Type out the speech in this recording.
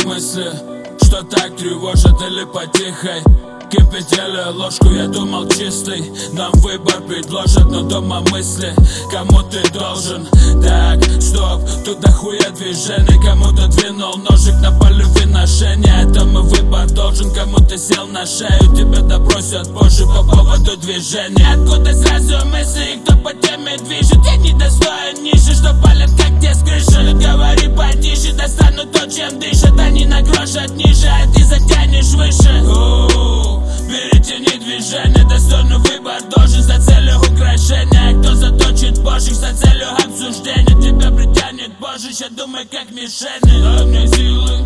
мысли, что так тревожат или потихой. Кипятили ложку, я думал чистый. Нам выбор предложат, но дома мысли, кому ты должен. Так, стоп, тут дохуя движений. Кому-то двинул ножик на полюве ношения. Это мой выбор должен, кому ты сел на шею. Тебя допросят позже по поводу движения. Откуда сразу мысли, кто по теме движет? Я не достоин ниже, что палят как те с крыши. Говори потише, достану то, чем дышат. Они на грош от ниже, а ты затянешь выше. Перетяни движение, достойный выбор должен за целью украшения. Кто заточит божих за целью обсуждения, тебя притянет божище, думай как мишени. Дай мне силы,